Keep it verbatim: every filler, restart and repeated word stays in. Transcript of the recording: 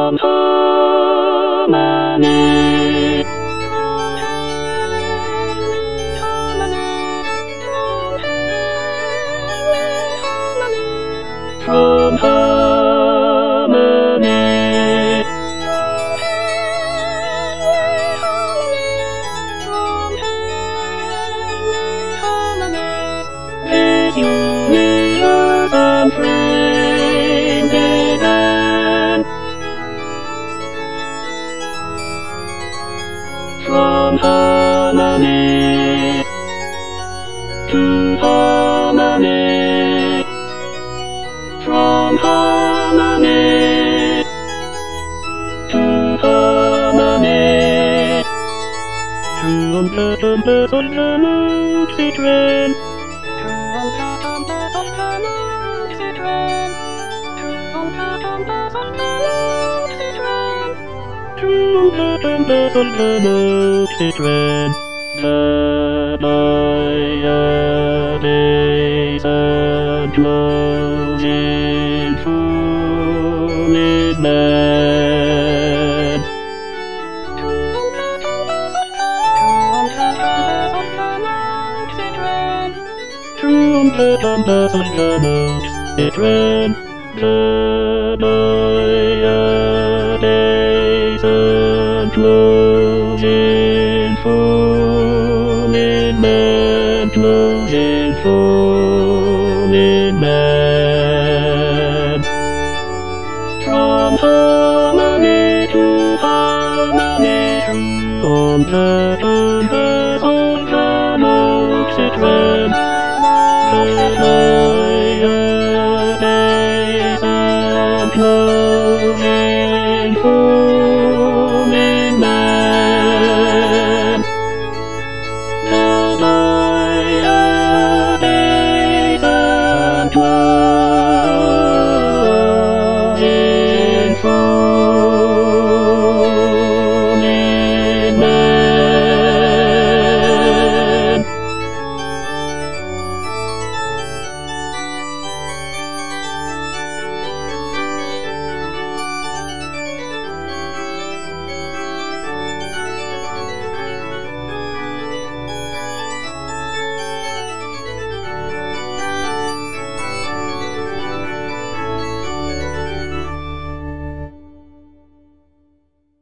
from harmony. From harmony. This universe unframed again. From harmony to harmony. From harmony to harmony. Through unpleasant on the moxie train. Through unpleasant on the moxie train. Through unpleasant on the moxie train. Through unpleasant on the moxie train. That I days and close in full midnight. Through unpleasant on the moxie train. That I days and close in full midnight. Close in full midnight. From harmony to harmony. Through unpleasant on the moxie train.